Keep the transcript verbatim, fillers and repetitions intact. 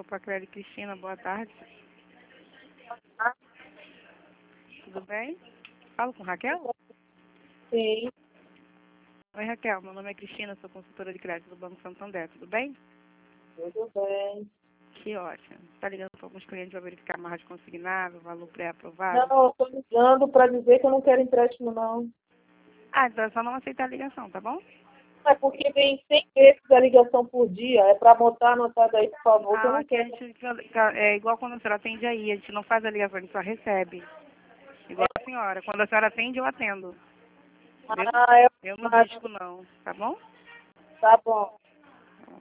Pacrelli Cristina, boa tarde. Tudo bem? Falo com Raquel? Sim, Oi, Raquel. Meu nome é Cristina, sou consultora de crédito do Banco Santander. Tudo bem? tudo bem. Que ótimo. Está ligando para alguns clientes para verificar a marra de consignado, valor pré-aprovado? Não, eu estou ligando para dizer que eu não quero empréstimo, não. Ah, então é só não aceitar a ligação, tá bom? É porque vem cem vezes a ligação por dia. É para botar anotado aí, por favor, que eu Ah, não aqui a quero. gente, é igual quando a senhora atende aí, a gente não faz a ligação, a gente só recebe. Igual a senhora. Quando a senhora atende, eu atendo. Entendeu? Ah, é, Eu não disco não, tá bom? tá bom.